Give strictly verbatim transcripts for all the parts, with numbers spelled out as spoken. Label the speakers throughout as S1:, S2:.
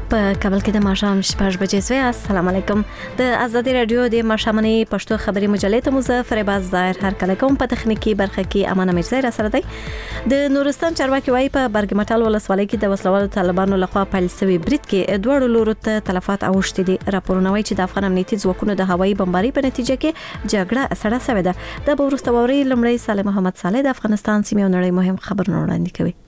S1: په کابل کې د ماښام شپږ بجې سوی. السلام علیکم. د آزادي رادیو د ماښامنۍ پښتو خبري مجلې ته مزه فریباز ظاهر هر کله کوم په تخنیکی برخه کې امانه مرزا را سره دی. د نورستان چارواکي وايي په برګمټال ولسوالۍ کې د وسلوالو طالبانو لخوا پیل شوی برید کې دوړو لورو ته تلفات اوښتي دي. راپورونه وايي چې د افغان امنیتي ځواکونو د هوایي بمبارۍ په نتیجه کې جګړه سړه شوې ده. د بورسته ووري لمړی صالح محمد صالح د افغانستان سیمې نړۍ مهم خبرونه وړاندې کوي.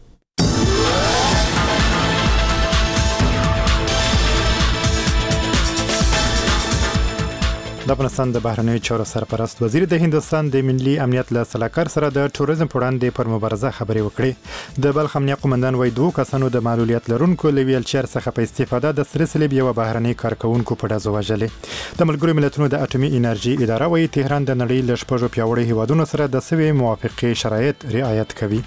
S2: د افغانستان د بهرنیو چارو سرپرست وزیر د هندستان د ملي امنیت له سلاکار سره د ټوریزم په وړاندې پر مبارزه خبرې وکړې. د بلخ امنیه قومندان وایي دوه کسانو د معلولیت لرونکو له ویلچر څخه په استفاده د سره صلیب یو بهرنی کارکونکو په ډزو وژلې. د ملګرو ملتونو د اټومي انرژي اداره وایي تهران د نړۍ له شپږو پیاوړو هیوادونو سره د سوي موافقې شرایط رعایت کوي.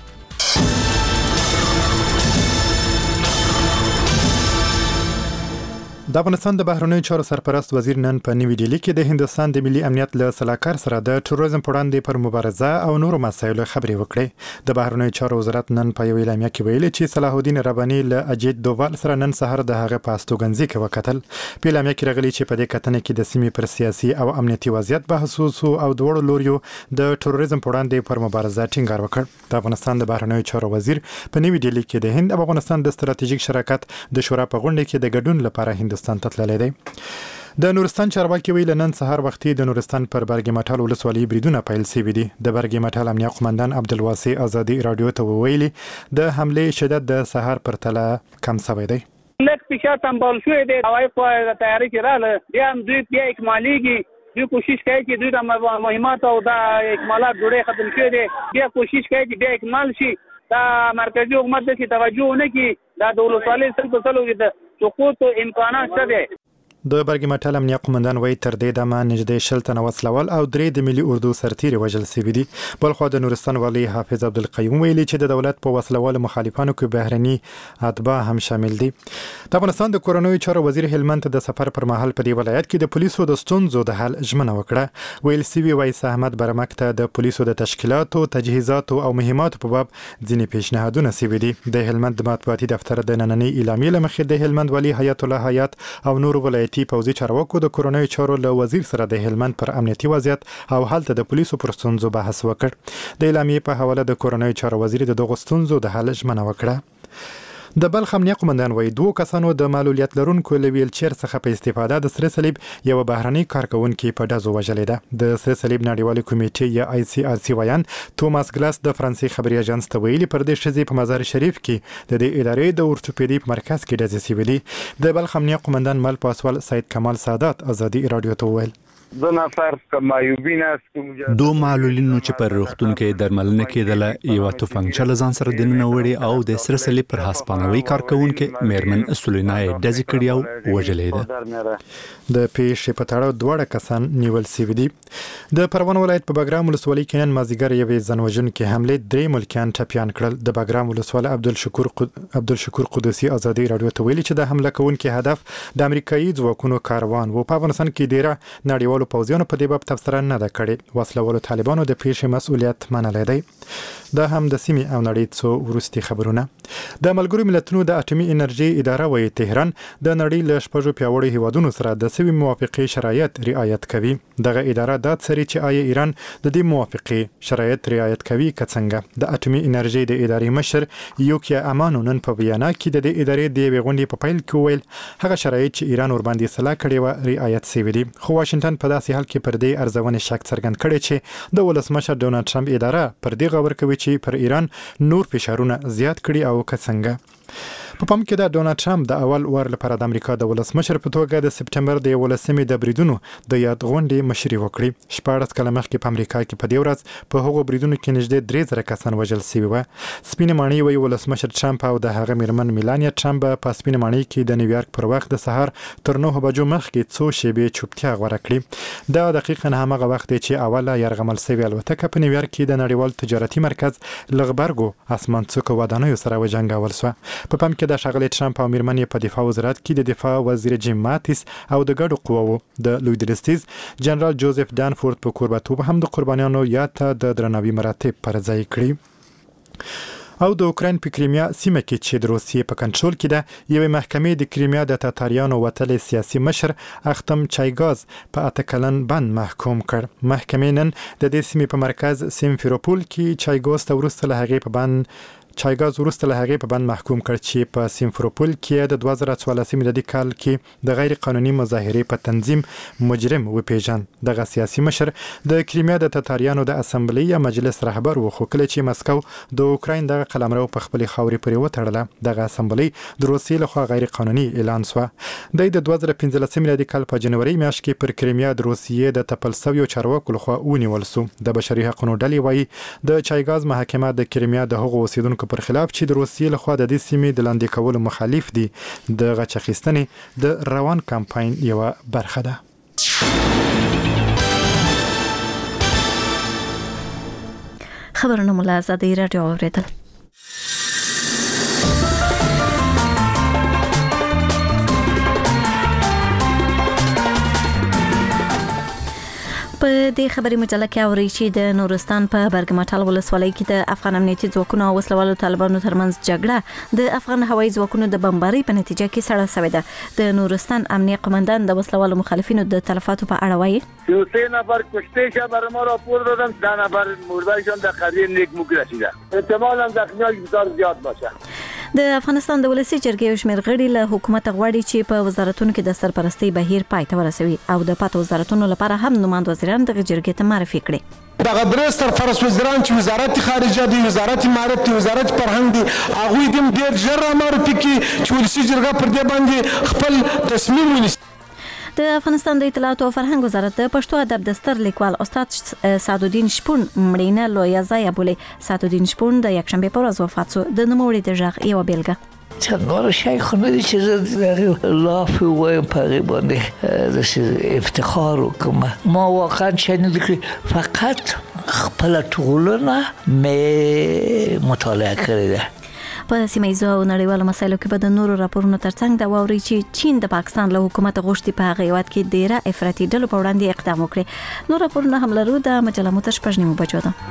S2: د افغانستان د بهرنیو چارو سرپرست وزیر نن په نیو ډیلی کې د هندستان د ملي امنیت له سلاکار سره د ټوریزم په وړاندې پر مبارزه او نورو مسایلو خبرې وکړې. د بهرنیو چارو وزارت نن په یو اعلامیه کې ویلي چې صلاح الدین رباني له اجیت دووال سره نن سهار د هغه په استوګنځي کې وکتل. په اعلامیه کې راغلي چې په دې کتنه کې د سیمې پر سیاسي او امنیتي وضعیت بحث وشو او دوړو لوریو د ټوریزم په وړاندې پر مبارزه ټینګار وکړ. د افغانستان د بهرنیو چارو وزیر په نیو ډیلی کې د هند او افغانستان د ستراتیژیک شراکت د شورا په غونډه کې د ګډون لپاره هندستان ته تللی دی. د نورستان چارواکي ویل نن سهار وختي د نورستان پر برګمټال ولسوالۍ بریدونه پیل شوي دي. د برګمټال امنیه قومندان عبدالواسع آزادي رادیو ته ویلي د حمله شدت د سهار پر تله کم شوی دی.
S3: لک پیشا تنبال شوی دی. هوایي په تیاری کې رااله بیا هم دوی بیا اکمالیږي. دوی کوشش کوي چې دوی د مهمات او د اکمالات جوړې ختم شوی دی. بیا کوشش کوي چې بیا اکمال شي. دا مرکزی حکومت د توجه نه کوي. دا د ولسوالۍ سره په سلو کې د سقوط امکانات شته.
S2: د برګمټال امنیه قومندان وایي تر دې دمه نږدې شل تنه وسلوال او درې د ملي اردو سرتیري وژل شوي دي. بلخوا د نورستان والي حافظ عبدالقیوم ویلي چې د دولت په وسلوالو مخالفانو کې بهرني اتباع هم شامل دي. د افغانستان د کورنیو چارو وزیر هلمند د سفر پر مهال په دې ولایت کې د پولیسو د ستونزو د حل ژمنه وکړه. ویل سوي وایس احمد برمک ته د پولیسو د تشکیلاتو تجهیزاتو او مهماتو په باب ځینې پیشنهادونه شوي دي. د هلمند مطبوعاتي دفتر د نننۍ اعلامیې له مخې د هلمند والي حیات الله حیات او نور ولایتي پوځي چارواکو د کورنیو چارو له وزیر سره د هلمند پر امنیتي وضعیت او هلته د پولیسو پر ستونزو بحث وکړ. د اعلامیې په حواله د کورنیو چارو وزیر د دغو ستونزو د حل ژمنه وکړه. د بلخ امنیه قومندان وایي دوه کسانو د معلولیت لرونکو له ویلچر څخه په استفاده د سره صلیب یو بهرنی کارکونکي په ډزو وژلې ده. د سره صلیب نړیوالې کمیټې یا آی سی آر سی ویان توماس ګلاس د فرانسې خبري اژانس ته ویلي پر دې شذې په مزار شریف کې د دې ادارې د اورتوپیدي په مرکز کې ډزې شوې دي. د بلخ امنیه قومندان مل پاسوال سید کمال سادات آزادي رادیو ته وویل
S4: دو نفر که معیوبین است
S5: دو معلولینو چې پر روغتون کې درملنه کېدله یو توفنګچه له ځان سره دننه وړي او د سره صلیب پر هسپانوي کارکونکو میرمن سولینای ډزې کړي او وژلې ده.
S2: د پیښې په تړاو دوه کسان نیول شوي دي. د پروان ولایت په بګرام ولسوالۍ کې نن مازیګر یوې ځانوژونکې حملې درې ملکیان ټپیان کړل. د بګرام ولسوالۍ عبدالشکور قد... عبدالشکور قدوسي آزادي رادیو ته ویلي چې د حمله کوونکي هدف د امریکایي ځواکونو کاروان و. په افغانستان کې ډیره نړیوالو پوځیانو په دې باب تبصره نه ده کړې. وسلوالو طالبانو د پیښې مسؤلیت منلی دی. دا هم د سیمې او نړۍ څو وروستي خبرونه. د ملګرو ملتونو د اټومي انرژي اداره وایي تهران د نړۍ له شپږو پیاوړو هیوادونو سره د سوي موافقې شرایط رعایت کوي. دغه اداره دا څري چې آیا ایران د دې موافقې شرایط رعایت کوي که څنګه. د اټومي انرژي د ادارې مشر یوکیا امانو نن په ویانا کې د دې ادارې د یوې غونډې په پیل کې ویل هغه شرایط چې ایران ورباندې سلا کړې و رعایت شوي دي. خو واشنگټن په داسې حال کې پر دې ارزونې شک څرګند کړی چې د ولسمشر ډونالډ ټرمپ اداره پر دې غور کوي چې پر ایران نور فشارونه زیات کړي او که څنګه. په پام کې د ډونالډ ټرمپ د اول وار لپاره د امریکا د ولسمشر په توګه د سپټمبر د یولسمې د بریدونو د یاد غونډې مشري وکړي. شپاړس کاله مخکې په امریکا کې په دې ورځ په هغو بریدونو کې نږدې درې زره کسان وژل شوي وو. سپینې ماڼۍ وایي ولسمشر ټرمپ او د هغه میرمن میلانیا ټرمپ په سپینې ماڼۍ کې د نیویارک پر وخت د سهار تر نهو بجو مخکې څو شیبې چوپتیا غوره کړې. دا دقیقاً همغه وخت دی چې اوله یرغمل شوې الوتکه په نیویارک کې د نړیوال تجارتي مرکز له غبرګو اسمانڅکو ودانیو سره وجنګول شوه. په پام کې د ښاغلي ټرمپ او میرمن په دفاع وزارت کې د دفاع وزیر جیم ماتیس او د ګډو قواو د لوی درستیز جنرال جوزف دانفورد په کوربتوب هم د قربانیانو یاد ته د درناوي مراتب پر ځای کړي. او د اوکراین په کریمیا سیمه کې چې د روسیې په کنټرول کې ده یوې محکمې د کریمیا د تاتاریانو وتلې سیاسي مشر اختم چایګاز په اته کلن بند محکوم کړ. محکمې نن د دې سیمې په مرکز سیمفروپول کې چایګاز ته وروسته له هغې په بند چایګاز وروسته له هغې په بند محکوم کړ چې په سیمفروپول کې د دوه زره څوارلسم میلادي کال کې د غیر قانوني مظاهرې په تنظیم مجرم وپیژند. دغه سیاسي مشر د کریمیا د تاتاریانو د اسمبلی یا مجلس رهبر و، خو کله چې مسکو د اوکراین دغه قلمرو په خپل خاورې پورې وتړله دغه اسمبلی د روسیې لخوا غیر قانوني اعلان شو. د دوه زره پنځلسم میلادي کال په جنوري میاشت کې پر کریمیا د روسیې د تپل شویو چارواکو لخوا ونیول شو. د بشري حقوقو ډلې وايي د چایګاز محکمه د کریمیا د هغو اوسیدونکو پر خلاف چې د روسیې لخوا د دې سیمې د لاندې کولو مخالف دي د غچ اخیستنې د روان کمپاین یوه برخه ده.
S1: خبرونه مو له آزادۍ راډیو اوریدل. په دې خبري مجله کې اوري چې د نورستان په برګمټال ولسوالۍ کې د افغان امنیتي ځواکونو او وسلوالو طالبانو ترمنځ جګړه د افغان هوایي ځواکونو د بمبارۍ په نتیجه کې سړه شوې ده. د نورستان امنیه قومندان د وسلوالو مخالفینو د تلفاتو په اړه وایي
S4: سه نفر کشته شده برای ما راپور دادن، ده نفر مردهشان در قضیه نیک موک رسیده. احتمالاً زخمی‌های بسیار زیاد باشه.
S1: د افغانستان د ولسی جرګې شمیر غړي له حکومت غواړي چې په وزارتونو کې د سرپرستی بهیر پای ته ورسوي او د پاتو وزارتونو لپاره هم نماینده وزیران د جرګې ته معرفي کړي.
S6: دغه درې سرپرست وزیران چې وزارت خارجه دی، وزارت امارت دی، وزارت فرهنګ دی، هغه دې ډیر ژر معرفي کړي چې ولسی جرګه پر دې باندې خپل تصمیم ونیسي.
S1: د افغانستان د اطلاعات او فرهنګ وزارت د پښتو ادب د ستر لیکوال استاد سعدالدین شپون مړینه لویه ځای بولي. سعدالدین شپون د یکشنبه په ورځ وفات شو. د نوموړي د ژغ یو بیلګه
S7: څنګه شي خو نه دي چې زه لاف وایم په باندې د افتخار وکم. ما واقعا چنه دي فقط خپل ټولنه مې مطالعه کړې ده.
S1: په سیمایي او نړیوالو مسایلو کې به د نورو راپورونو ترڅنګ دا واوري چې چین د پاکستان له حکومت غوښتي په هغه وخت کې ډیره افراطي ډلو په وړاندې اقدام وکړي. نور راپورونه هم لرو د مجله متش پښنیمو بچو ده.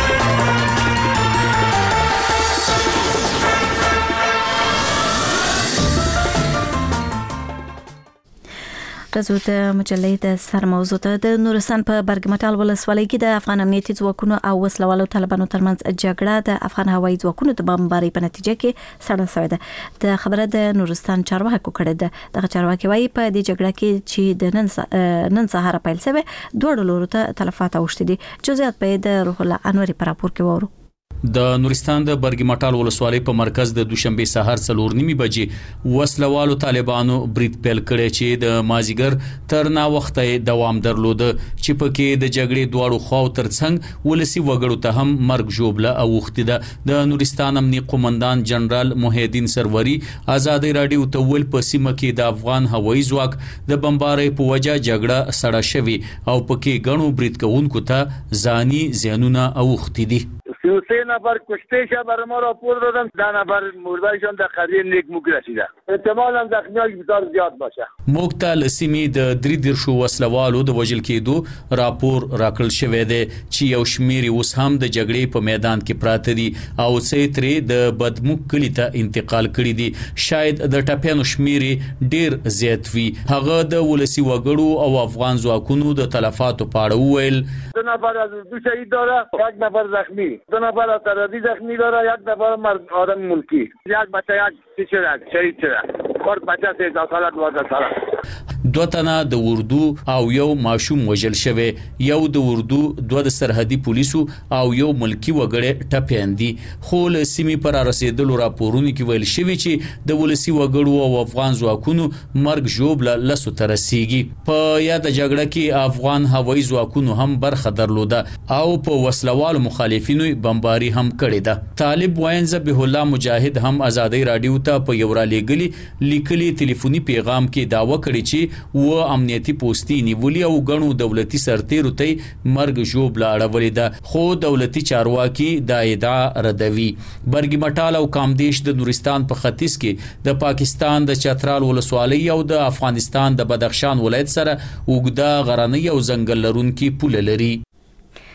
S1: راځو د مجلې د سر موضوع ته. د نورستان په برګمټال ولسوالۍ کې د افغان امنیتي ځواکونو او وسلوالو طالبانو ترمنځ جګړه د افغان هوایي ځواکونو د بمبارۍ په نتیجه کې سړه شوې ده. د خبره د نورستان چارواکو کړې ده. دغه چارواکي وايي په دې جګړه کې چې د نن نن سهار پیل شوه دوه لورو ته تلفات اوښتي دي. جزئیات به د روح الله انوري په راپور کې وورو.
S8: د نورستان د برګمټال ولسوالۍ په مرکز د دوشنبه سهار څلور نیمه بجې وسلوالو طالبانو برید پیل کړی چې د مازیګر تر نا وخته دوام درلود چې پکې د جګړې دواړو خواو ترڅنګ ولسی وګړو ته هم مرګ جوړه اوخته ده. د نورستان امنیه قومندان جنرال محیدین سروري آزادۍ رادیو ته ول په سیمه کې د افغان هوایي ځواک د بمبارۍ په وجه جګړه سړه شوی او پکې غنو برید کوونکو ته ځاني زیانونه اوخته دي.
S4: سه نفر کشته شده برای ما راپور دادن، ده نفر مردهشان در قضیه نیک موک رسیده. احتمالاً زخمی‌های بسیار زیاد باشه.
S8: موږ ته لسیمې د درې دیرشو وسلوالو د وژل کېدو راپور راکړل شوی دی چې یو شمیر اوس هم د جګړې په میدان کې پراته دي او څه ترې د بدموک کلی ته انتقال کړي دي. شاید د ټپیانو شمیر ډیر زیات وي. هغه د ولسی وګړو او افغان ځواکونو د تلفاتو په اړه وویل.
S4: دو نفر از دو شهید داره، یک نفر زخمی، دو نفر از ترازی زخمی داره، یک نفر مرد آدم ملکی، یک بچه یک چی شده شهید شده. خورد بچه سیزده ساله دوازده ساله.
S8: دو تنه د اردو او یو ماشوم وژل شوی. یو د اردو دوه د سرحدي پولیسو او یو ملکی وګړي ټپیان دي. خو له سیمې پر رسیدلو راپورونو کې ویل شوی چې د ولسی وګړو او افغان ځواکونو مرګ جوړ لسو تر رسیږي. په یاد جګړه کې افغان هوایي ځواکونو هم برخه درلوده او په وسلوالو مخالفینو بمباري هم کړې ده. طالب وین ذبیح الله مجاهد هم آزادۍ رادیو ته په یو را لېګلي لیکلي ټلیفوني پیغام کې داوا کړی چې و امنیتي پوسټي نیولې او غنو دولتي سرتیرو ته مرګ جوړ لاړولې ده. خو دولتي چارواکي دا ادعا ردوي. برګمټال او کامدیش د نورستان په ختیځ کې د پاکستان د چترال ولسوالۍ او د افغانستان د بدخشان ولایت سره وګدا غرنۍ او ځنګل لرونکي پوله لري.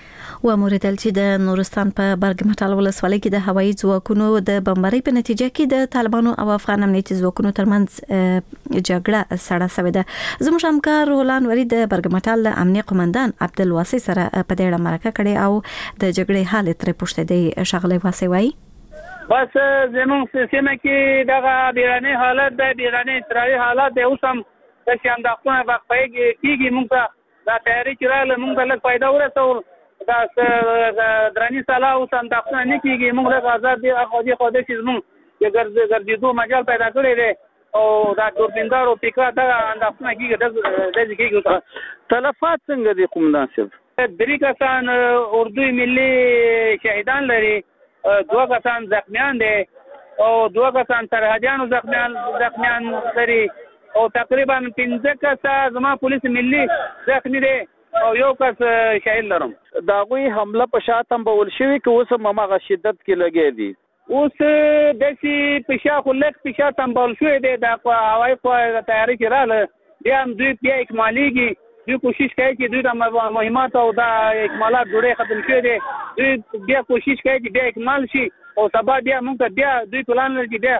S1: و موریدل چې د نورستان په برګمټال ولسوالۍ کې د هوایي ځواکونو د بمبارۍ په نتیجه کې د طالبانو او افغان امنیتي ځواکونو ترمنځ جګړه سړه شوې ده. زموږ همکار رولان وری د برګمټال د امنیه قومندان عبدالواسي سره په دې اړه مرکه کړې او د جګړې حالت ترې پوښتې دی. شغله واسي وایي
S3: بس زموږ سیمه کې دغه بیرانه حالت د بیرانه ترای حالت د اوسم د شانداختونه وقفه کیږي. موږ دا تیاری کړل، موږ له فائدہ ورسول دا درانی سالا او شانداختونه نه کیږي. موږ د آزاد دی خو دې خو دې چې موږ د ګرځېدو مجال پیدا کړی دی او دا دوربیندار او پیکا دا انداختونه کیږي د دې کیږي.
S9: تلفات څنګه دي قومندان صاحب؟
S3: درې کسان اردوی ملي شهیدان لري، دوه کسان زخمیان دي او دوه کسان سرحدیانو زخمیان زخمیان لري او تقریبا پنځه کسان زما پولیس ملي زخمی دي او یو کس شهید لرم.
S9: دا غوي حمله په شاتم بول شوی که اوس ممغه شدت کې لګی دي؟
S3: اوس د سي پښا خلک پښا تنبال شوې دي د هوایي په تیاری کې رااله بیا هم دوی بیا اکمالېږي. دوی کوشش کوي چې دوی د مهمات او د اکمالات جوړې ختم شوې دي. دوی بیا کوشش کوي چې بیا اکمال شي او سبا بیا موږ بیا دوی پلان لري چې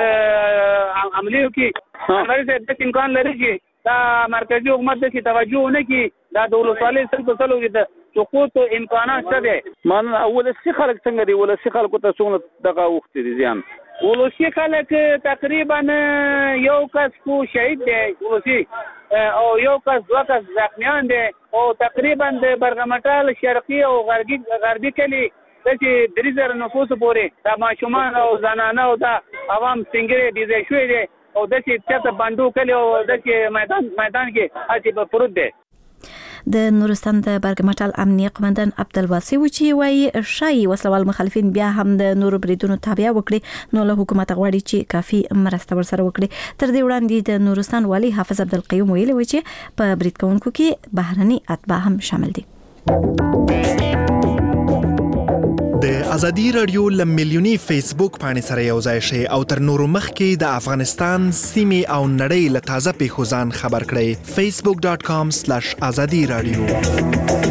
S3: بیا عملي وکړي. هغه د امکان لري چې دا مرکزی حکومت د توجه نه کوي. دا د ولسوالۍ سره په سلو کې د سقوط امکانات شته.
S9: من اول سی خلک څنګه دی؟ ولسی خلکو ته څنګه دغه وخت دي زیان؟
S3: ولسی خلک تقریبا یو کس کو شهید دی ولسی او یو کس دوه کس زخمیان دي او تقریبا د برګمټال شرقي او غربي غربي کلی د چې درې زره نفوس پورې د ماشومان او زنانه او د عوام څنګه دي شوې دي او د چې چاته باندو کلی او د چې میدان میدان کې اچي په پروت دي.
S1: د نورستان د برګمټال امنیه قومندان عبدالواسي و چې وایي شای وسلوال مخالفین بیا هم د نورو بریدونو تابع وکړي نو له حکومت غواړي چې کافي مرسته ورسره وکړي. تر دې وړاندې د نورستان والی حافظ عبدالقیوم ویلي و چې په برید کوونکو کې بهرني اتباع هم شامل دي.
S10: د ازادي رادیو ل ملیونی فیسبوک باندې سره یو ځای شي او تر نورو مخکې د افغانستان سیمې او نړۍ له تازه پیښو ځان خبر کړئ. facebook dot com slash azadi radio.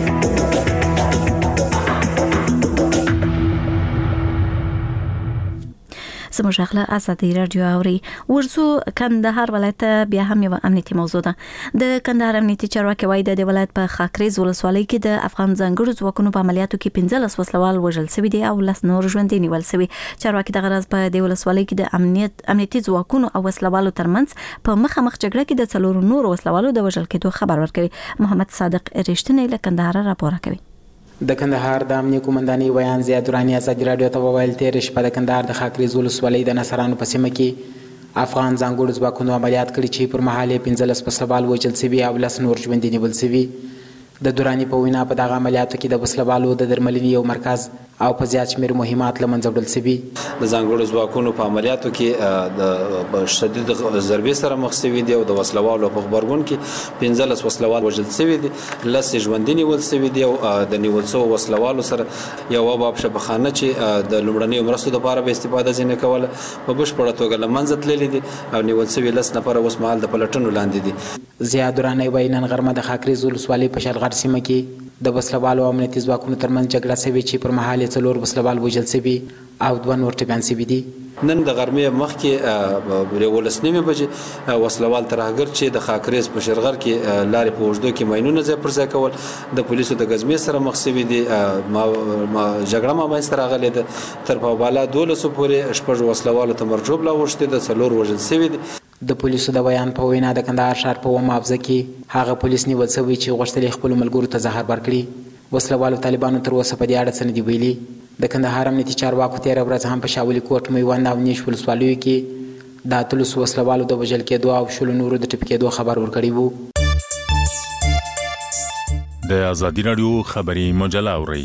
S1: زموږ غلا ازادي رادیو اوري ورزو کندهار ولایت بیا هم یو امنیتي موضوع ده. د کندهار امنیتي چارواکي وایي د ولایت په خاکریز ولسوالۍ کې د افغان ځانګړو ځواکونو په عملیاتو کې پنځلس وسلوال وژل شوي دي او لس نور ژوندي نیول شوي. چارواکي د غرض په د ولسوالۍ کې د امنیت امنیتي ځواکونو او وسلوالو ترمنځ په مخامخ جګړه کې د څلورو نور وسلوالو د وژل کېدو خبر ورکوي. محمد صادق رښتینی له کندهار راپور کوي.
S11: د کندهار د امنیه قومندانۍ ویان زیاد درانی ازادي رادیو ته وویل تیر شپه د کندهار د خاکریز ولسوالۍ د نصرانو په سیمه کې افغان ځانګړو ځواکونو عملیات کړي چې پر مهال یې پنځلس وسلوال وژل شوي او لس نور ژوندي نیول شوي. د درانی په وینا په دغه عملیاتو کې د وسلوالو د درملنې یو مرکز او په زیات شمېر مهمات له منځه وړل شوي.
S12: د ځانګړو ځواکونو په عملیاتو کې د شدید ضربې سره مخ شوي دي او د وسلوالو په خبرګون کې پنځلس وسلوال وژل شوي دي، لس ژوندي نیول شوي دي او د نیول شوو وسلوالو سره یو باب شبخانه چې د لومړنیو مرستو لپاره به استفاده ځینې کوله په بشپړه توګه له منځه تللي دي او نیول شوي لس نفره اوس مهال د پلټنو لاندې دي.
S11: زیاد درانی وایي نن غرمه د خاکریز ولسوالۍ په شلغر سیمه کې د وسلوالو او امنیتي ځواکونو ترمنځ جګړه شوې چې پر مهال یې څلور وسلوال وژل شوي او دوه نور ټپیان شوي دي.
S12: نن د غرمې مخکې یولس نیمې بجې وسلوال ترهګر چې د خاکریز په شلغر کې لارې په اوږدو کې ماینونه ځای پر ځای کول د پولیسو د ګزمې سره مخ شوي دي. جګړه مابینځ ته راغلې ده، تر پاوبالا دولسو پورې شپږ وسلوالو ته مرجوب لا اوښتې ده، څلور وژل شوي دي.
S11: د پولیسو د بیان په وینا د کندهار ښار په اووم حوزه کې هغه پولیس نیول شوي چې غوښتل یې خپلو ملګرو ته زهر ورکړي. وسلوالو طالبانو تر اوسه په دې اړه څه نه دي ویلي. د کندهار امنیتي چارواکو تېره ورځ هم په شاولي کوټ، میوند او نیش ولسوالیو کې د اتلسو وسلوالو د وژل کېدو او شلو نورو د ټپي کېدو خبر ورکړی و.
S13: د ازادي راډیو خبري مجله اورئ.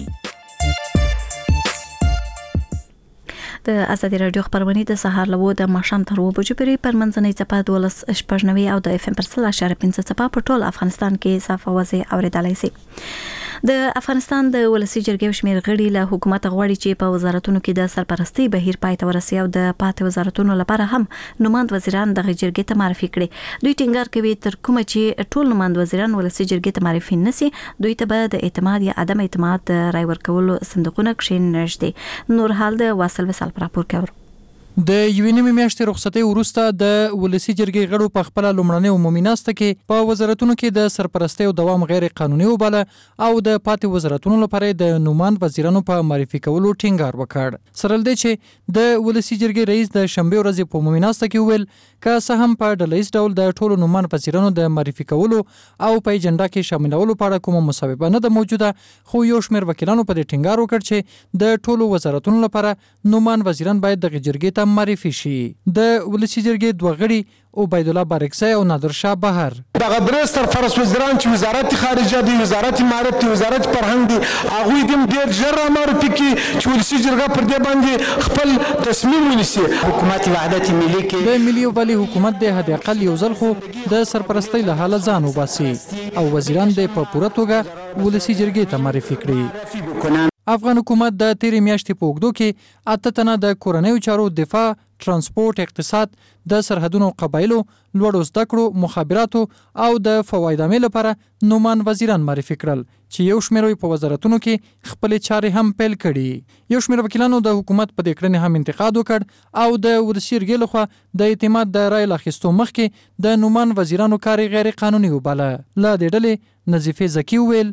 S1: د ازادي رادیو خبرونه د سهار له د ماښام تر اوه بجو پورې پر منځنۍ څپه دولس شپږ نوي او د اف ام پر سل اشاره پنځه څپه په ټول افغانستان کې صاف اوازې اوریدلای شي. د افغانستان د ولسی جرګې شمیر غړي له حکومت غواړي چې په وزارتونو کې د سرپرستی بهیر پای ته ورسي او د پاتې وزارتونو لپاره هم نوماند وزیران د جرګې ته معرفي کړي. دوی ټینګار کوي تر کومه چې ټول نوماند وزیران ولسی جرګې ته معرفي نشي دوی ته به د اعتماد یا عدم اعتماد رای ورکولو صندوقونه کښینږدي. نور حال د واصل وسال پر راپور کوي.
S14: د یوې نیمې میاشتې رخصتۍ وروسته د ولسی جرګې غړو په خپل لومړنۍ عمومي ناسته کې په وزارتونو کې د سرپرستۍ او دوام غیر قانوني وباله او د پاتې وزارتونو لپاره د نوماند وزیرانو په معرفي کولو ټینګار وکړ. سره لدې چې د ولسی جرګې رئیس د شنبه ورځې په عمومي ناسته کې ویل که څه هم په ډلهییز ډول د ټولو نوماند وزیرانو د معرفي کولو او په اجنډا کې شاملولو په اړه کومه مسوده نه ده موجوده، خو یو شمېر وکیلانو په دې ټینګار وکړ چې د ټولو وزارتونو لپاره نوماند وزیران باید د جرګې ته معرفي شي. د ولسی جرګې دوه غړي عبید الله بارکزی او نادر شاه بهر
S6: دغه درې سرپرست وزیران چې وزارت خارجه دی، وزارت معارف دی، وزارت فرهنګ دی، هغوی دې ډېر ژر رامعرفي کړي چې ولسي جرګه پر دې باندې خپل تصمیم ونیسي.
S11: حکومت وحدت ملي کې
S14: د ملي یووالي حکومت د حد اقل یو ځل خو د سرپرستۍ له حاله ځان وباسي او وزیران د په پوره توګه ولسي جرګې ته معرفي کړي. افغان حکومت د تیرې میاشتې په اوږدو کې اته تنه د کورنیو چارو دفاع، ترانسپورت، اقتصاد، د سرحدونو قبایلو، لوړو زده کړو، مخابراتو او د فوایدامې لپاره نومان وزیران معرفي کړل چې یو شمېر په وزارتونو کې خپلې چارې هم پیل کړي. یو شمېر وکیلانو د حکومت په دې کړنې هم انتقاد وکړ او د ولسي جرګې لخوا د اعتماد د رای اخیستو مخکې د نومان وزیرانو کار غیر قانوني وباله. له دې ډلې نظیفه زکی ویل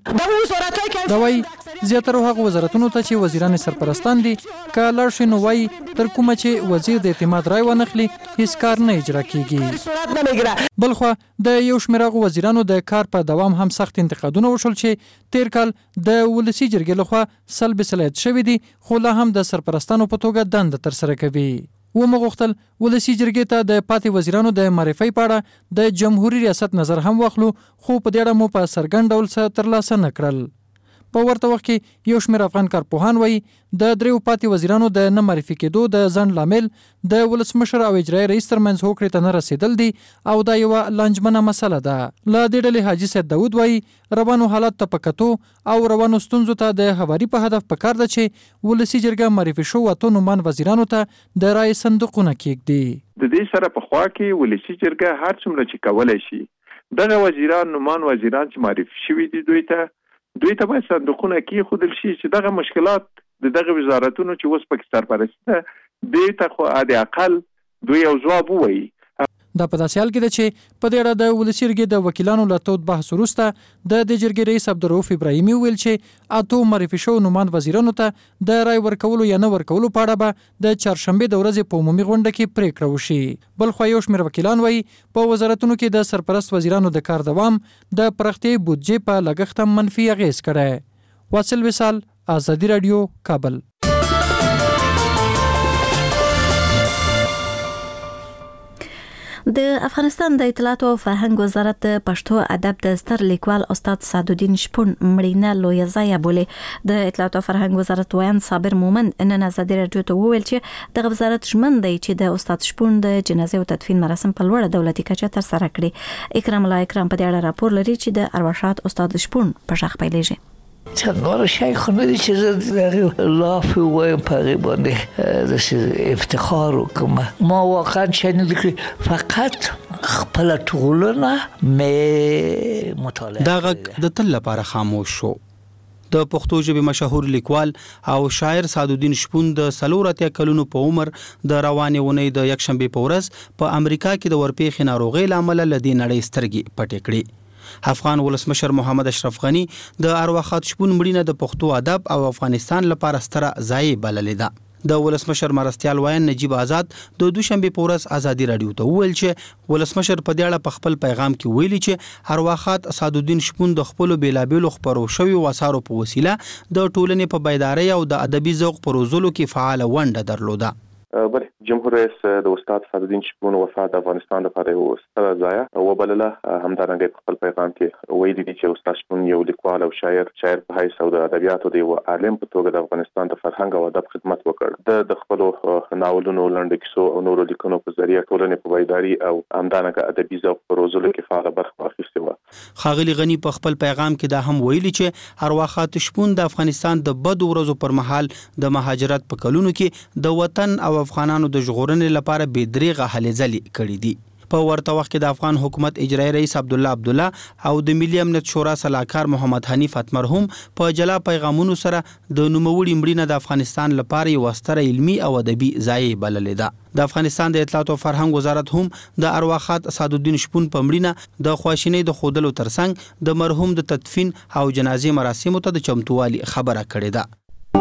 S14: دا وایي زیاتره هغه وزارتونو ته چې وزیران سرپرستان دي که لاړ شي نو وایي تر کومه چې وزیر د اعتماد رای ونخلي هیڅ کار نه اجرا کیږي. بلخوا د یو شمېر هغو وزیرانو د کار په دوام هم سخت انتقادونه وشول چې تیر کال د ولسي جرګې لخوا سلب صلاحیت شوی دي خو لا هم د سرپرستانو په توګه دنده ترسره کوي. ومغوښتل ولسي جرګې ته د پاتې وزیرانو د معرفي په اړه د جمهوریت ریاست نظر هم واخلو خو په دې اړه مو په څرګند ډول څه ترلاسه نه کړل. په ورته وخت کې یو شمېر افغان کارپوهان وایي د دریو پاتې وزیرانو د نه معرفي کېدو د ځنډ لامل د ولسمشر او اجرایي رئیس ترمنځ هوکړې ته نه رسېدل دي او دا یوه لانجمنه مسله ده. له دې ډلې حاجي سید داود وایي روانو حالات ته په کتو او روانو ستونزو ته د هواري په هدف پکار ده چې ولسي جرګه معرفي شو اتو نومان وزیرانو ته د رای صندوقونه کېږدي.
S15: د دې سره په خوا کې ولسي جرګه هر څومره چې کولی شي دغه وزیران نومان وزیران چې معرفي شوي دي دوی ته دوی ته باید صندوقونه کېښودل شي چې دغه مشکلات د دغه وزارتونو چې اوس پکې سرپرستي ده دې ته خو حد اقل دوی یو ځواب ووایي.
S14: دا په داسې حال کې ده چې په دې اړه د ولسي جرګې د وکیلانو له تود بحث وروسته د دې جرګې رئیس عبدالرؤف ابراهیمي وویل چې اتو معرفي شوو نوماند وزیرانو ته د رای ورکولو یا نه ورکولو په اړه به د چهارشنبې د ورځې په عمومي غونډه کې پریکړه وشي. بلخوا یو شمېر وکیلان وایي په وزارتونو کې د سرپرست وزیرانو د کار دوام د پراختیايي بودجې په لګښت هم منفي اغېز کړی. واصل وصال، آزادي راډیو، کابل.
S1: د افغانستان د اطلاعات او فرهنګ وزارت د پښتو ادب د ستر لیکوال استاد سعدالدین شپون مړینه لویه ضایعه بولي. د اطلاعات او فرهنګ وزارت ویان صابر مومند نن آزادي راډیو ته وویل چې دغه وزارت ژمن دی چې د استاد شپون د جنازې او تدفین مراسم په لوړه دولتي کچه ترسره کړي. اکرام الله اکرام په دې اړه راپور لري چې د ارواښاد استاد شپون په شخ پیلېږي.
S7: چندان شای خونه دی چیز در لافی وایم پاقی بانده دست افتخار کنم. ما واقعا شنیدیم که فقط خپل ټولنه می مطالعه
S16: دا غږ د تل لپاره خاموش شو. د پښتو ژبې مشهور لیکوال او شاعر سعدالدین شپون د څلور اتیا کلونو په عمر د روانې اونۍ د یکشنبې په ورځ په امریکا کې د ورپېښې ناروغۍ له امله له دې نړۍ سترګې پټې کړې. افغان ولسمشر محمد اشرف غنی د ارواښاد شپون مړینه د پښتو ادب او افغانستان لپاره ستره ضایعه بللې ده. د ولسمشر مرستیال وایي نجیب آزاد د دوشنبه په ورځ آزادي راډیو ته وویل چې ولسمشر په دې اړه په خپل پیغام کې ویلي چې ارواښاد سعدالدین شپون د خپل بیلابېلو خبرو شوی وسارو په وسیله د ټولنې په بیدارۍ او د ادبي ذوق پر روزلو کې فعال ونډه درلوده.
S17: بل جمهور رئیس د استاد صدرالدین شپون وفات د افغانستان لپاره یو ستره ضایعه وبلله. همدارنګه په خپل پیغام کې ویلي دي چې استاد شپون یو لیکوال او شاعر شاعر په حیث او د ادبیاتو د یو عالم په توګه د افغانستان د فرهنګ او ادب خدمت وکړ. د خپل ناولونو لنډ کیسو او نورو لیکنو په ذریعہ ټولنې په بیداری او همدارنګه ادبي ذوق په روزلو کې فعال برخه واخیستې و.
S16: ښاغلي غني په خپل پیغام کې دا هم ویلي چې ارواښاد شپون د افغانستان د بدو ورځو پر مهال د مهاجرت په کلونو کې د وطن او افغانانو د ژغورنې لپاره بې دریغه هلې ځلې کړې دي. په ورته وخت کې د افغان حکومت اجرایی رئیس عبد الله عبدالله او د ملي امنیت شورا سلاکار محمد حنیف اتمر هم په جلا پیغامونو سره د نوموړي مړینه د افغانستان لپاره یو ستره علمي او ادبي ضایعه بللې ده. د افغانستان د اطلاعات او فرهنګ وزارت هم د ارواښاد اسدالدین شپون په مړینه د خواشینۍ د خودلو ترڅنګ د مرحوم د تدفین او جنازې مراسمو ته د چمتووالي خبره کړې ده.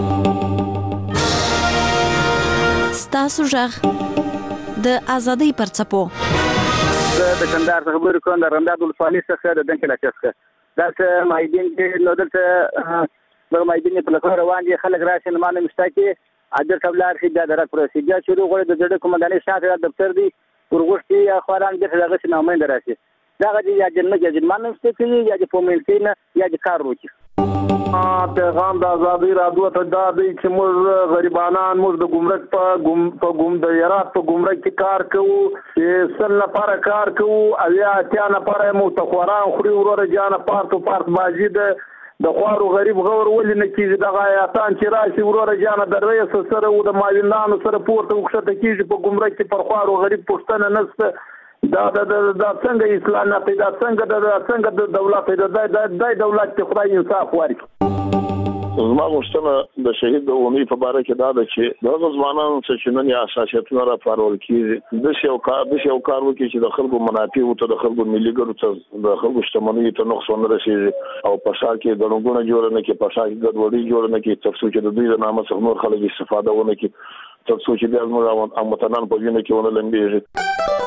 S1: ستاسو ژغ د ازادۍ پر څپو
S3: د کندهار څخه خبرې کوم، د رنداد ولسوالۍ څخه د دنکل اچ څخه دا څه مایدین کې نو دلته د مایدین په لور روان دي خلک راشي نه مانه مشتا کې اجر قبلار خي د درک پروسې بیا شروع غوړي د جړه کومنداني شاته دفتر دی ورغوښتي خوران د هغه څه نامه دراسي دا غدي یا جنمه کې مانه مشتا کې یا د پومنټین یا د کار وکي.
S4: پیغام د ازادي رادیو ته دا دی چې موږ غریبانان موږ د ګمرک په ګم په ګم د یارات په ګمرک کې کار کوو چې سل لپاره کار کوو او یا اتیا لپاره مو ته خوران خوري وروره جانه پارت پارت باجی د د خوارو غریب غور ولې نه کیږي دغه آیاتان چې راشي وروره جانه د رئیس سره او د ماوینانو سره پورته وکړه کیږي په ګمرک کې پر خوارو غریب پښتنه نسته دا د د څنګه اسلام نه پیدا څنګه د څنګه د دولت د د دولت ته خدای انصاف ورکړي.
S18: زما غوښتنه د شهید د امید په اړه کې دا ده چې د ځوانانو چې نن یې اساسیتونه راپارول کیږي د یو کار د یو کار وکړي چې د خلکو منافع او د خلکو ملي ګټو ته د خلکو شتمنۍ ته نقص نه رسیږي او په شا کې د رنګونو جوړ نه کې په شا کې ګډوډي جوړ نه کې تفصیل چې د دوی د نامه څخه نور خلک استفاده ونه کې تفصیل چې د موږ امتنان په وینه کې ونه لمبيږي.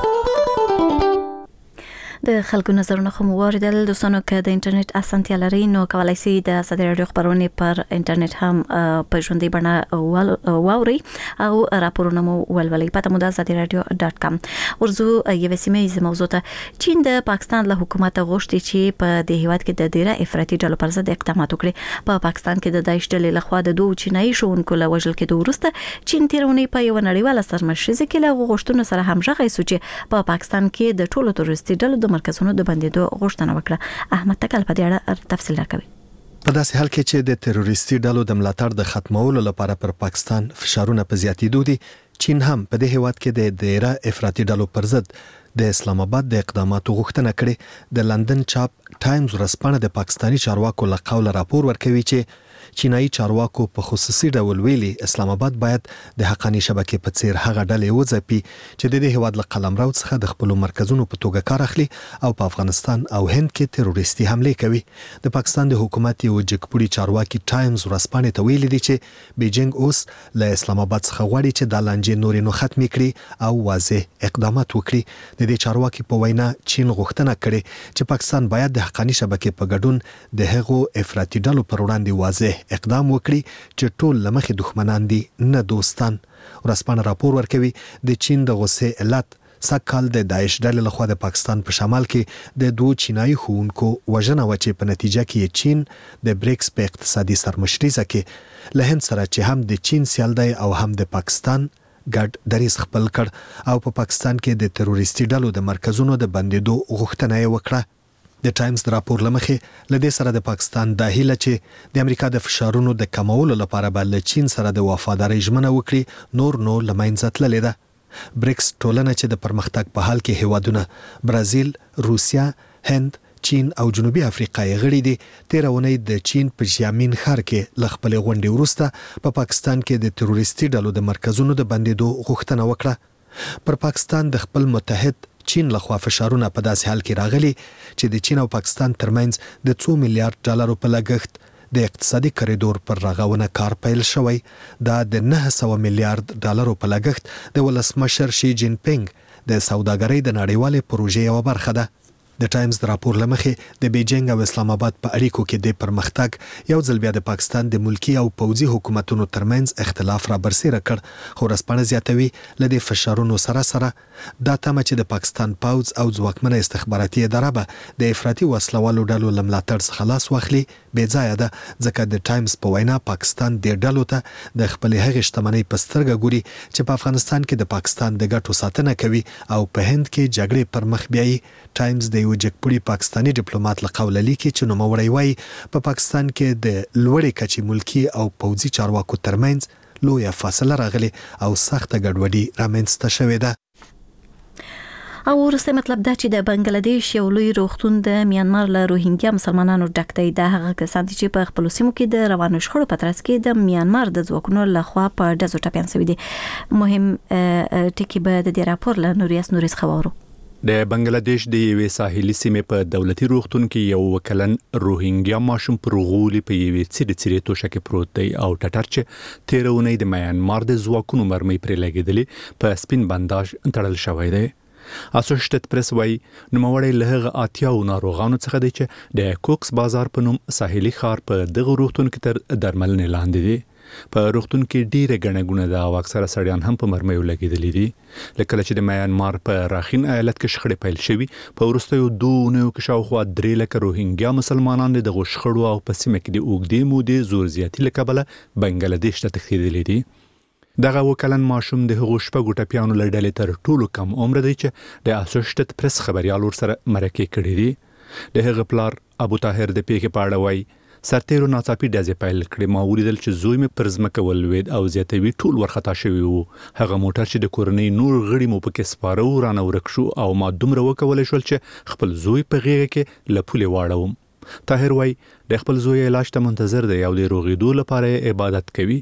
S1: د خلکو نظرونه خو موریدل دوستانو که د انټرنیټ اسانتیا لري نو کولای شئ د ازادي رادیو خبرونه پر انټرنیټ هم په ژوندۍ بڼه واوري او راپورونه مو ولولئ. پته مو د ازادي رادیو ډاټ کام. ورزو یو سیمه موضوع ته چین د پاکستان له حکومت غوښتي چې په دې هیواد کې د ډیره افراطي ډلو پر ضد اقدامات وکړي. په پاکستان کې د داعش ډلې لخوا د دوه چینایي شونکو له وژل کېدو وروسته چین تیرونی په یو نړیواله سرمشریزه کې له غوښتنو سره همغږی شو چې په پاکستان کې د ټولو تروریستي ډلو د مرکزونو د بندیدو غوښتنه وکړه. احمد تکل په دې اړه تفصیل راکوي.
S19: په داسې حال کې چې د تروریستي ډلو د ملاتړ د ختمولو لپاره پر پاکستان فشارونه په زیاتېدو دي، چین هم په دې هیواد کې د ډیره افراطي ډلو پر ضد د اسلام آباد د اقداماتو غوښتنه کړې. د لندن چاپ ټایمز ورځپاڼه د پاکستانی چارواکو له قوله راپور ورکوي چې چینایي چارواکو په خصوصي ډول ویلي اسلام آباد باید د حقانی شبکې په څیر هغه ډلې وځپي چې د دې هیواد له قلمرو څخه د خپل مرکزونو په توګه کار اخلي او په افغانستان او هند کې تروریستي حمله کوي. د پاکستان د حکومت یو جګپوړي چارواکي ټایمز ورځپاڼې ته ویلي دي چې بیجینګ اوس له اسلام آباد څخه غواړي چې د لانجې نورې نو ختمې کړي او واضح اقدامات وکړي. د دې چارواکي په وینا چین غوښتنه کړې چې پاکستان باید د حقانی شبکې په ګډون د هغو افراطي ډلو پر وړاندې واضح اقدام وکړي چې ټول لمخې دښمنان دي نه دوستان. ورځپاڼه راپور ورکوي د چین د غوسې علت سږکال د داعش ډلې لخوا د پاکستان په شمال کې د دوه چینایي ښوونکو وژنه وه چې په نتیجه کې چین د بریکس په اقتصادي سرمشریزه کې له هند سره چې هم د چین سیال دی او هم د پاکستان ګډ دریځ خپل کړ او په پاکستان کې د تروریستي ډلو د مرکزونو د بندیدو غوښتنه یې وکړه. د ټایمز د راپور لمخې لدې سره د پاکستان د هیله چې د امریکا د فشارونو د کمولو لپاره به له چین سره د وفادارۍ ژمنه وکړي نور نو لمنځه تللې ده. بریکس ټولنه چې د پرمختګ په حال کې هیوادونه برازیل، روسیا، هند، چین او جنوبي افریقا یې غړي دي، تیر اونۍ د چین په ژیامین ښار کې له خپلې غونډې وروسته په پاکستان کې د تروریستي ډلو د مرکزونو د بندیدو غوښتنه وکړه. پر پاکستان د خپل متحد چین لخوا فشارونه په داسې حال کې راغلي چې د چین او پاکستان ترمنځ د څو میلیارډ ډالرو په لګښت د اقتصادي کریډور پر رغونه کار پیل شوی. دا د نه سوه میلیارډ ډالرو په لګښت د ولسمشر شي جین پینګ د سوداګرۍ د نړیوالې پروژې یوه برخه ده. د ټایمز د راپور لمخې د بیجینګ او اسلام آباد په اړیکو کې د پرمختګ یو ځل بیا د پاکستان د ملکی او پوځي حکومتونو ترمنځ اختلاف را برسېره کړ خو رسپانه زیاتوي لدې فشارونو سره سره دا تمه چې د پاکستان پوځ او ځواکمنه استخباراتي اداره به د افراطي وسلوالو ډلو له ملاتړ څخه لاس واخلي بې ځایه ده ځکه د ټایمز په وینا پاکستان د ډلو ته د خپلې هغې شتمنۍ په سترګه ګوري چې په افغانستان کې د پاکستان د ګټو ساتنه کوي او په هند کې جګړې پر مخ بیایي. ټایمز د یو جګپوړي پاکستاني ډیپلوماټ له قوله لیکي چې نوموړی وایي په پا پاکستان کې د لوړې کچې ملکی او پوځي چارواکو ترمنځ لویه فاصله راغلي او سخته ګډوډي رامنځته شوې ده.
S1: او ورسته مطلب دا چې د بنگلاديش یو لوی روغتون د میانمار له روهینګیا مسلمانانو ډک دی. د هغه کسان چې په خپل سیمو کې د روانو شخړو په ترڅ کې د میانمار د ځواکونو لخوا په ډزو ټپيان شوی دي. مهم ټکی به د دې راپور له نوریاس نوریس خبرو.
S5: د بنگلاديش د یوې ساحلي سیمې په دولتي روغتون کې یو وکلن روهینګیا ماشوم پر غولي په یوې څیرې څیرې توشه کې پروت دی او ټټر چې تیرونې د میانمار د ځواکونو مرمۍ پرې لګېدلې په سپین بنداژ تړل شوی دی. اسوسییټډ پریس وايي نوموړی له هغه اتیاو ناروغانو څخه دی چې د کوکس بازار په نوم ساحلي ښار په دغه روغتون کې تر درملنې لاندې دی. په روغتون کې ډیره ګڼه ګونه ده او اکثره سړیان هم په مرمیو لګیدلي دي. لکه چې د میانمار په راخین ایالت کې شخړې پیل شوي په وروستیو دوه اونیو کې شاوخوا درې لکه روهینګیا مسلمانان د دغو شخړو او په سیمه کې د اوږدې مودې زور زیاتي له کبله بنگلاديش ته تښتېدلي دي. دغه وکلن ماشوم د هغو شپږو ټپیانو له ډلې تر ټولو کم عمره دی چې د اسوسییټډ پریس خبریال ورسره مرکې کړې دي. د هغه پلار ابو طاهر د پیښې په اړه وایي سرتیرو ناڅاپي ډزې پیل کړې. ما ولیدل چې زوی مې پر ځمکه ولوېد او زیاتوي ټول ورخطا شوي وو. هغه موټر چې د کورنۍ نور غړي مو پکې سپاره وو رانه ورک شو او ما دومره وکولی شول چې خپل زوی په غېږه کې له پولې واړوم. طاهر وایي د خپل زوی علاج ته منتظر دی او د روغېدو لپاره عبادت کوي.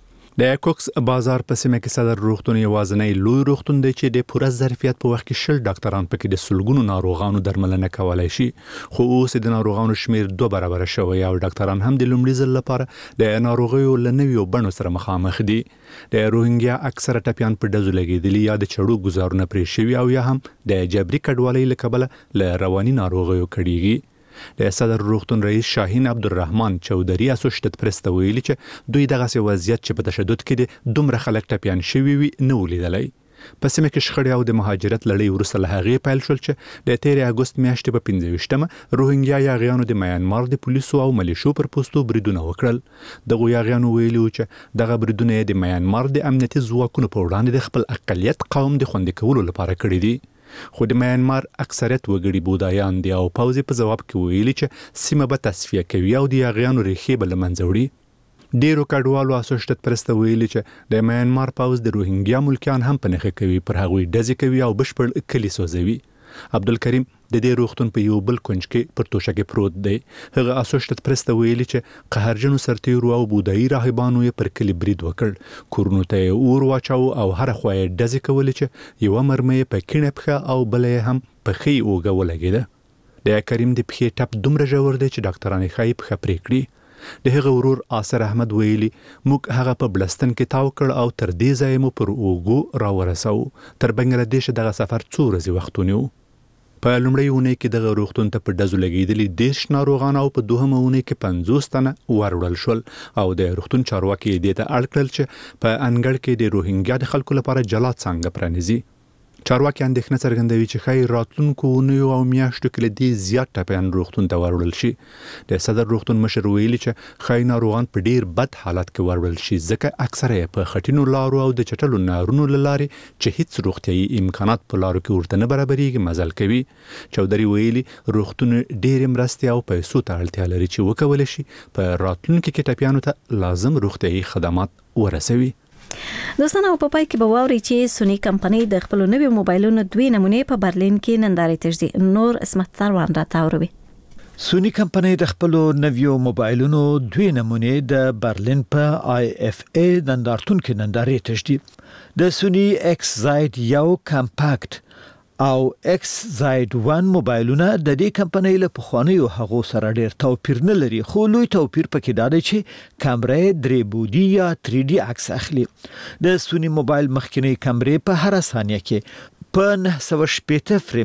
S5: د کوکس بازار په سیمه کې صدر روغتون یوازینی لوی روغتون دی چې د پوره ظرفیت په وخت کې شل ډاکټران پکې د سلګونو ناروغانو درملنه کولای شي. خو اوس د ناروغانو شمیر دوه برابر شوی او ډاکټران هم د لومړي ځل لپاره د ناروغیو له نویو بڼو سره مخامخ دي. د روهینګیا اکثره ټپیان په ډزو لګېدلي یا د چړو ګزارونه پرې شوي او یا هم د جبري کډوالۍ له کبله له رواني ناروغیو کړيږي. د صدر روغتون رئیس شاهین عبدالرحمن چودري اسوسییټډ پریس ته ویلي چې دوی دغه وضعیت چې په تشدد کې د دومره خلک ټپیان شوي وي نه ولیدلی. په سیمه کې شخړې او د مهاجرت لړۍ وروسته له هغې پیل شول چې د تېرې اګوست میاشتې په پنځه ویشتمه روهینګیا یاغیانو د میانمار د پولیسو او ملیشو پر پوستو بریدونه وکړل. دغو یاغیانو ویلي وو چې دغه بریدونه د میانمار د امنیتي ځواکونو په وړاندې د خپل اقلیت قوم د خوندي کولو لپاره کړي دي. خو د میانمار اکثریت وګړي بودایان دي او پوځ په جواب کې ویلي چې سیمه به تصفیه کوي او د یاغیانو ریښې به له منځه وړي. ډیرو کډوالو اسوسییټډ پریس ته ویلي چې د میانمار پوځ د روهینګیا ملکیان هم په نښه کوي، پر هغوی ډزې کوي او بشپړ کلي سوځوي. عبدالکریم د دې روغتون په یو بل کونج کې پر توشه کې پروت دی. هغه اسوسییټډ پریس ته ویلي چې قهرجنو سرتیرو او بودایي راهبانو یې پر کلي برید وکړ. کورونو ته یې اور واچاو او هره خوا یې ډزې کولې چې یوه مرمۍ په کیڼه پښه او بله یې هم په ښۍ اوږه ولګېده. د کریم د پښې ټپ دومره ژور دی چې ډاکټران یې ښایي پښه پرې کړي. د هغه ورور آصر احمد ویلي موږ هغه په بلستن کې تاو کړ او تر دې ځایه مو پر اوږو راورساو. تر بنګلاديش دغه سفر څو ورځې وخت ونیو. په لومړۍ اونۍ کې دغه روغتون ته په ډزو لګېدلي دېرش ناروغان او په دوهمه اونۍ کې پنځوس تنه وروړل شول او د روغتون چارواکي یې دې ته اړ کړل چې په انګړ کې د روهینګیا د خلکو لپاره جلا څانګه پرانیزي. چارواکي اندېښنه څرګندوي چې ښایي راتلونکو اونیو او میاشتو کې له دې زیات ټپیان روغتون ته وروړل شي. د صدر روغتون مشر ویلي چې ښایي ناروغان په ډیر بد حالت کې وروړل شي ځکه اکثره یې په خټینو لارو او د چټلو نارونو له لارې چې هیڅ روغتیایي امکانات په لارو کې ورته نه برابرېږي مزل کوي. چودري ویلي روغتون ډېرې مرستې او پیسو ته اړتیا لري چې وکولی شي په راتلونکي کې ټپیانو ته لازم روغتیایي خدمات ورسوي.
S1: دوستان او په پای کې به واوري چې سونی کمپنۍ د خپل نوي موبایلونو دوی نمونې په برلین کې نندارې تجدي. نور اسمت سروان را تاوروي.
S20: سونی کمپنۍ د خپل نویو موبایلونو دوی نمونې د برلین په آی اف ای نندارتون کې نندارې تجدي. د سونی ایکس زاید یو کمپاکټ او ایکس زاید ون موبایلونه د دې کمپنۍ له پخوانیو هغو سره ډېر توپیر نه لري، خو لوی توپیر پکې دا دی چې کامرا درې بودی یا تھری ډي عکس اخلي. د سونی موبایل مخکینی کامرې په هر ثانیه کې په نهه سوه شپږ فریم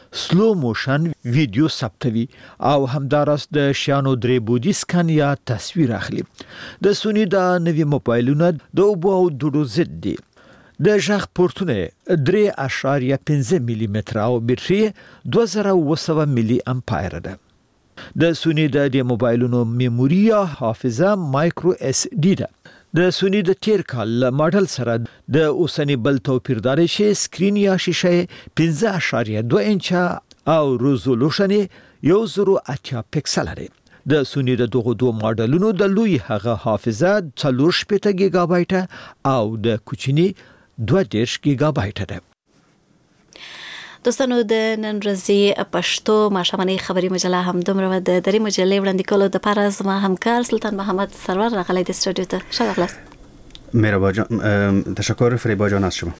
S20: سلو موشن ویډیو ثبتوي او همدارس د شیانو درې بودی سکن یا تصویر اخلي. د سونی د نوي موبایلونو د اوبو او دوړو ضد دي. د ژغ پورتونه درې اشاریه پنځه ملي متر او بیټري دوه زره اوه سوه ملي امپایر ده. د سونی د دې موبایلونو میموري یا حافظه مایکرو اس ډي ده. د سونی د تیر کال ماډل سره د اوسنی بل توپیر دار شي سکرین یا شیشه پنځه اشاریه دوه انچه او ریزولوشن یو زرو اتیا پکسل لري. د سونی د دغه دوه ماډلونو د لوی هغه حافظه څلور شپږ گیگا بایټ او د کوچنی دوه دېرش گیگا بایټ ده.
S1: دوستانو د نن ورځې پښتو ماشامنۍ خبري مجله هم دومره د درې مجلې وړاندې کولو د پاره زما همکار سلطان محمد سرور راغلی د استودیو ته. شکر.
S21: مهربان جان، تشکر فریبا جان از شما.